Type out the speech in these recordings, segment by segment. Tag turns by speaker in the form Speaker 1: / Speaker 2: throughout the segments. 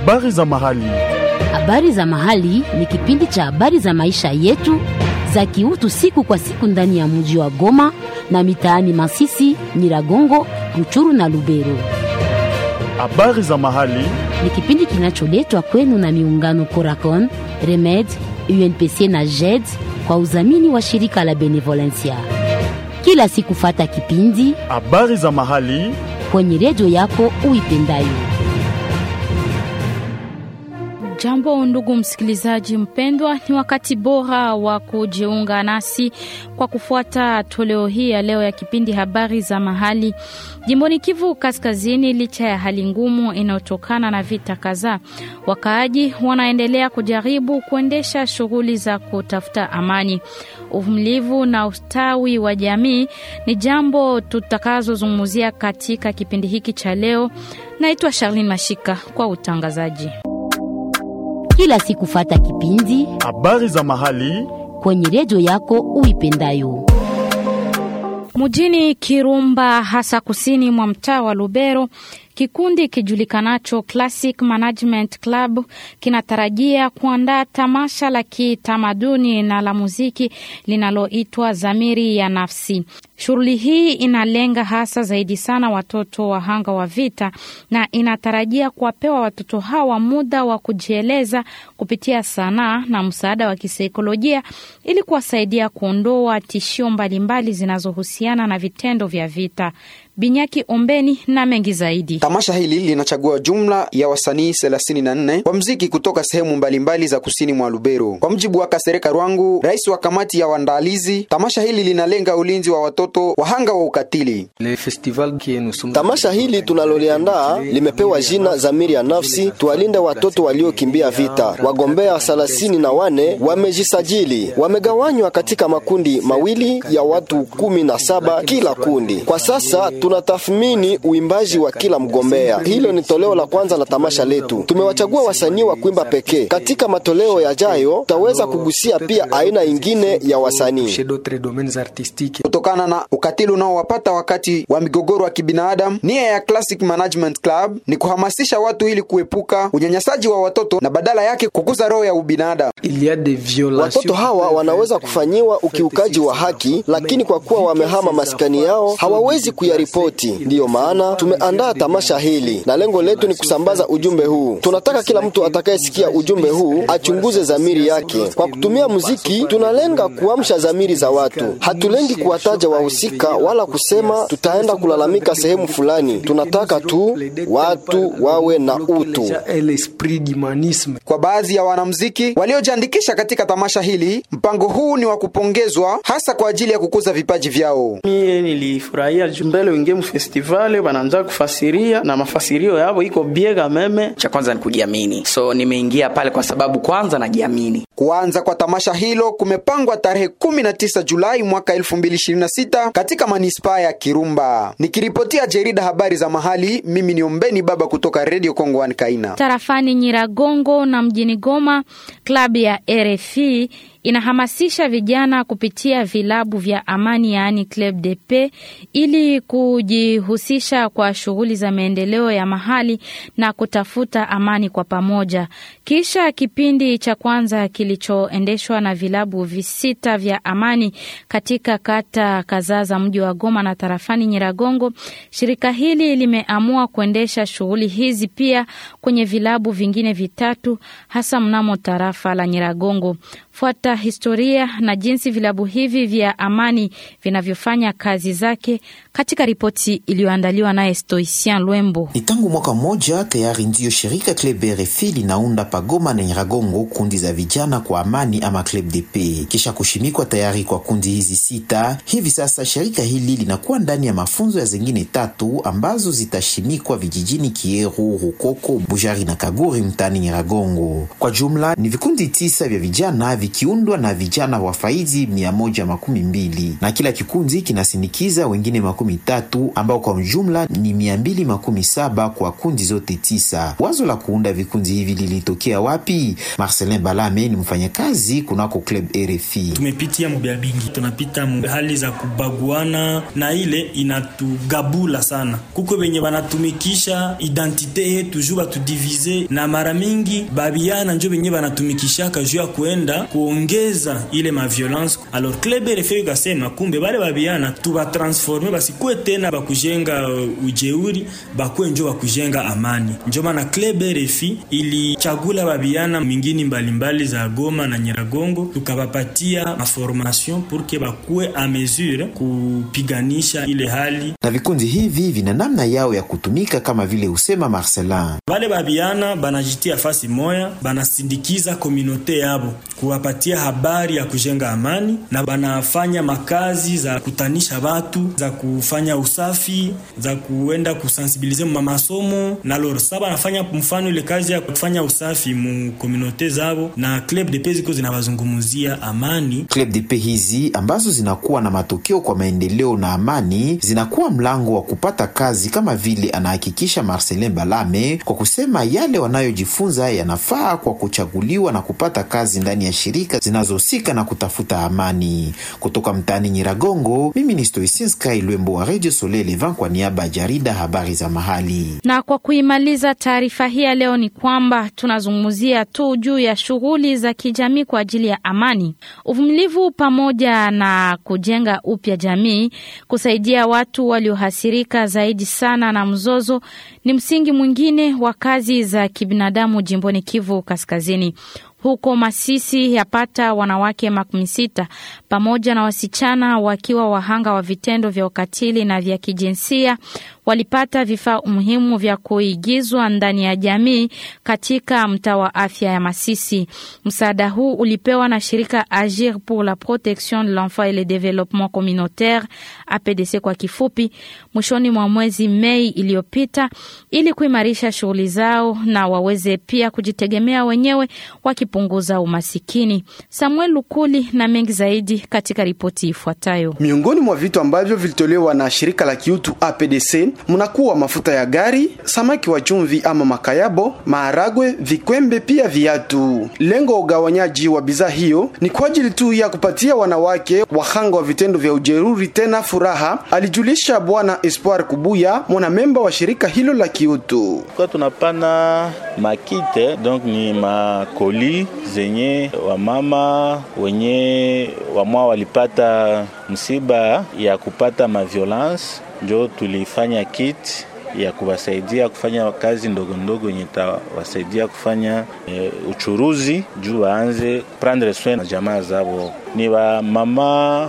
Speaker 1: Habari za mahali.
Speaker 2: Habari za mahali ni kipindi cha habari za maisha yetu za kiutu siku kwa siku ndani ya mji wa Goma na mitaani Masisi, Nyiragongo, Ruchuru na Lubero.
Speaker 1: Habari za mahali
Speaker 2: ni kipindi kinacholetwa kwenu na miungano Coracon, Remed, UNPC na JED kwa udhamini wa shirika la Benevolencia. Kila siku fata kipindi
Speaker 1: habari za mahali
Speaker 2: kwenye redio yako uipendayo.
Speaker 3: Jambo ndugu msikilizaji mpendwa, ni wakati bora wa kujiunga nasi kwa kufuata toleo hii ya leo ya kipindi habari za mahali. Jimboni Kivu Kaskazini, licha ya hali ngumu inayotokana na vita kadhaa, wakaaji wanaendelea kujaribu kuendesha shughuli za kutafuta amani. Uvumilivu na ustawi wa jamii ni jambo tutakazozungumzia katika kipindi hiki cha leo. Naitwa Charlene Mashika kwa utangazaji.
Speaker 2: Kila siku fata kipindi
Speaker 1: habari za mahali
Speaker 2: kwenye redio yako uipendayo.
Speaker 3: Mjini Kirumba, hasa kusini mwa mtaa wa Lubero, kikundi kijulikanacho Classic Management Club kinatarajia kuandaa tamasha la kitamaduni na la muziki linaloitwa Zamiri ya Nafsi. Shughuli hii inalenga hasa zaidi sana watoto wahanga wa vita na inatarajia kuwapewa watoto hawa muda wa kujieleza kupitia sanaa na msaada wa kisaikolojia ili kuwasaidia kuondoa tishio mbalimbali zinazohusiana na vitendo vya vita. Binyaki Ombeni na mengi zaidi.
Speaker 4: Tamasha hili linachagua jumla ya wasanii 34 kwa muziki kutoka sehemu mbalimbali za kusini mwa Lubero. Kwa mjibu wa Kasereka Rwangu, rais wa kamati ya waandalizi, tamasha hili linalenga ulinzi wa watoto wahanga wa ukatili.
Speaker 5: Tamasha hili tunaloliandaa limepewa jina Zamiri ya Nafsi, tuwalinde watoto waliokimbia vita. Wagombea 34 wamejisajili. Wamegawanywa katika makundi mawili ya watu 17 kila kundi. Kwa sasa tunatathmini uimbaji wa kila mgombea. Hilo ni toleo la kwanza la tamasha letu. Tumewachagua wasanii wa kuimba pekee. Katika matoleo yajayo tutaweza kugusia pia aina nyingine ya wasanii.
Speaker 4: Kutokana na ukatili unaowapata wakati wa migogoro wa kibinadamu, nia ya Classic Management Club ni kuhamasisha watu ili kuepuka unyanyasaji wa watoto na badala yake kukuza roho ya ubinadamu.
Speaker 5: Watoto hawa wanaweza kufanyiwa ukiukaji wa haki, lakini kwa kuwa wamehama maskani yao hawawezi kuyaripoti. Ndiyo maana tumeandaa tamasha hili na lengo letu ni kusambaza ujumbe huu. Tunataka kila mtu atakayesikia ujumbe huu achunguze dhamiri yake. Kwa kutumia muziki tunalenga kuamsha dhamiri za watu. Hatulengi kuwataja wahusika wala kusema tutaenda kulalamika sehemu fulani. Tunataka tu watu wawe na utu.
Speaker 4: Kwa baadhi ya wanamuziki waliojiandikisha katika tamasha hili, mpango huu ni wa kupongezwa hasa kwa ajili ya kukuza vipaji vyao.
Speaker 6: Mimi nilifurahia jumbele wengine festival wanaanza kufasiria na mafasirio yao iko biega meme.
Speaker 7: Cha kwanza ni kujiamini. So nimeingia pale kwa sababu kwanza najiamini.
Speaker 4: Kuanza kwa tamasha hilo kumepangwa tarehe 19 Julai mwaka 2026 katika manispaa ya Kirumba. Nikiripotia jarida habari za mahali, mimi ni Ombeni Baba kutoka Radio Kongo 1 Kaina.
Speaker 3: Tarafani Nyiragongo na mjini Goma, klabu ya RFI inahamasisha vijana kupitia vilabu vya amani, yaani Club de Paix, ili kujihusisha kwa shughuli za maendeleo ya mahali na kutafuta amani kwa pamoja. Kisha kipindi cha kwanza kilichoendeshwa na vilabu visita vya amani katika kata kadhaa za mji wa Goma na tarafani Nyiragongo, shirika hili limeamua kuendesha shughuli hizi pia kwenye vilabu vingine vitatu hasa mnamo tarafa la Nyiragongo. Fuata historia na jinsi vilabu hivi vya amani vinavyofanya kazi zake katika ripoti iliyoandaliwa na Stoicien Lwembo.
Speaker 8: Tangu mwaka mmoja tayari ndio shirika Club RFI linaunda pagoma na Nyiragongo kundi za vijana kwa amani ama Club de Paix. Kisha kushimikwa tayari kwa kundi hizi sita, hivi sasa shirika hili linakuwa ndani ya mafunzo ya zingine 3 ambazo zitashimikwa vijijini Kieru, Rukoko, Bujari na Kaguri mtani Nyiragongo. Kwa jumla ni vikundi 9 vya vijana vikiundwa na vijana wafaidi 112 na kila kikundi kinasindikiza wengine 10 13 ambao kwa mjumla ni 217 kwa kundi zote 9. Wazo la kuunda vikundi hivi lilitokea wapi? Marcelin Balame ni mfanyakazi kunako Club RFI.
Speaker 9: Tumepitia mbaya bingi, tunapita hali za kubaguana na ile inatugabula sana. Kuko wenye wanatumikisha identite yetu juu batudivize, na mara mingi babiana njo wenye wanatumikisha kajua kuenda kuongeza ile ma violence. Alors Club RFI gasema kumbe bale babiana tuba transformer basikuwe tena bakujenga ujeuri, bakwe njo bakujenga amani. Njo maana Club RFI ilichagula babiana mingini mbalimbali za Goma na Nyiragongo, tukabapatia formation pour que bakuwe a mesure kupiganisha ile hali.
Speaker 8: Na vikundi hivi vina namna yao ya kutumika kama vile usema Marcelin.
Speaker 9: Wale babiana banajitia fasi moya, banasindikiza komunote yabo, kuwapatia habari ya kujenga amani, na banafanya makazi za kutanisha watu, za kufanya usafi, za kuenda kusensibilize masomo, na loro saba nafanya mfano ile kazi ya kufanya usafi mu komunote zabo, na Club de Paix ziko zinawazungumuzia amani.
Speaker 8: Club de Paix hizi ambazo zinakuwa na matokeo kwa maendeleo na amani zinakuwa mlango wa kupata kazi, kama vile anahakikisha Marcelin Balame, kwa kusema yale wanayojifunza yanafaa kwa kuchaguliwa na kupata kazi ndani ya shirika zinazohusika na kutafuta amani. Kutoka mtaani Nyiragongo, mimi ni Stoisinska Ilwembo wa Radio Soleil Levant kwa niaba ya jarida habari za mahali.
Speaker 3: Na kwa kuimaliza taarifa hii leo ni kwamba tunazungumzia tu juu ya shughuli za kijamii kwa ajili ya amani, uvumilivu pamoja na kujenga upya jamii. Kusaidia watu waliohasirika zaidi sana na mzozo ni msingi mwingine wa kazi za kibinadamu jimboni Kivu Kaskazini. Huko Masisi yapata wanawake 60 pamoja na wasichana wakiwa wahanga wa vitendo vya ukatili na vya kijinsia walipata vifaa muhimu vya kuigizwa ndani ya jamii katika mtaa wa afya ya Masisi. Msaada huu ulipewa na shirika Agir pour la protection de l'enfant et le développement communautaire, APDC kwa kifupi, mwishoni mwa mwezi Mei iliyopita, ili kuimarisha shughuli zao na waweze pia kujitegemea wenyewe wakipunguza umasikini. Samuel Lukuli na mengi zaidi katika ripoti ifuatayo.
Speaker 10: Miongoni mwa vitu ambavyo vilitolewa na shirika la kiutu APDC mnakuwa mafuta ya gari, samaki wa chumvi ama makayabo, maharagwe, vikwembe pia viatu. Lengo ugawanyaji wa bidhaa hiyo ni kwa ajili tu ya kupatia wanawake wahanga wa vitendo vya ujeruri tena furaha, alijulisha Bwana Espoir Kubuya, mwanamemba wa shirika hilo la kiutu.
Speaker 11: Kwa tunapana makite, donc ni makoli zenye wamama wenye wamwa walipata msiba ya kupata violence, njo tulifanya kit ya kuwasaidia kufanya kazi ndogo ndogo yenye tawasaidia kufanya uchuruzi juu waanze prendre soin na jamaa zao. Ni wa mama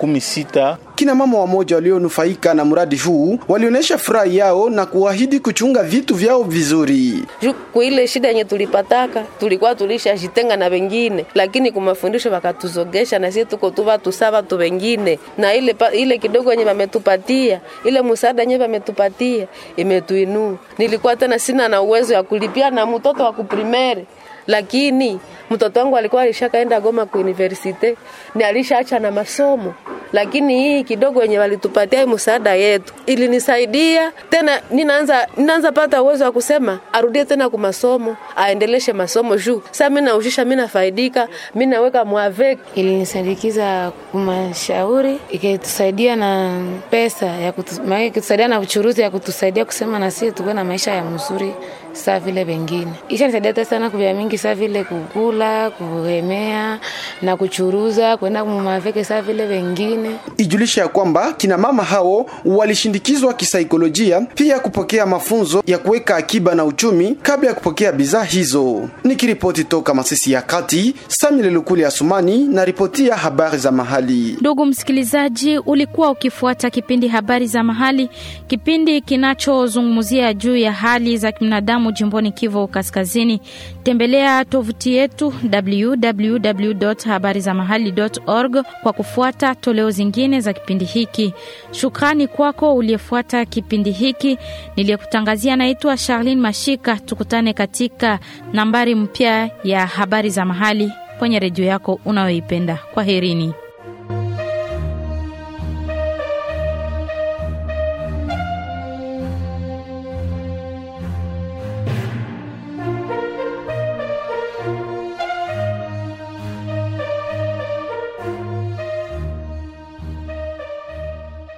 Speaker 11: 60.
Speaker 10: Kina mama wamoja walionufaika na mradi huu walionyesha furaha yao na kuahidi kuchunga vitu vyao vizuri.
Speaker 12: Kwa ile shida yenye tulipataka, tulikuwa tulishajitenga na wengine, lakini kwa mafundisho wakatuzogesha na sisi tuko tu watu sawa tu wengine, na ile kidogo yenye wametupatia, ile msaada yenye wametupatia imetuinua. Nilikuwa tena sina na uwezo ya kulipia na mtoto wa kuprimere, lakini mtoto wangu alikuwa alishakaenda Goma ku university ni alishaacha na masomo, lakini hii kidogo yenye walitupatia msaada yetu ilinisaidia tena. Ninaanza pata uwezo wa kusema arudie tena kwa masomo, aendeleshe masomo juu sasa mimi naushisha, mimi nafaidika, mimi naweka mwavek.
Speaker 13: Ilinisindikiza kumashauri, ikitusaidia na pesa ya kutusaidia na uchuruzi ya kutusaidia kusema na sisi tuwe na maisha ya mzuri sawa vile wengine. Nisaidia sana kwa mingi sawa vile kukula, kuhemea na kuchuruza, kwenda kumaveke sawa vile wengine.
Speaker 10: Ijulisha ya kwamba kina mama hao walishindikizwa kisaikolojia, pia kupokea mafunzo ya kuweka akiba na uchumi kabla ya kupokea bidhaa hizo. Nikiripoti toka Masisi ya Kati, Samuel Lukuli Asumani na ripoti ya habari za mahali.
Speaker 3: Ndugu msikilizaji, ulikuwa ukifuata kipindi habari za mahali, kipindi kinachozungumzia juu ya hali za kibinadamu jimboni Kivu Kaskazini. Tembelea tovuti yetu www.habarizamahali.org kwa kufuata toleo zingine za kipindi hiki. Shukrani kwako uliyefuata kipindi hiki. Niliyekutangazia naitwa Charlene Mashika. Tukutane katika nambari mpya ya habari za mahali kwenye redio yako unayoipenda. Kwaherini.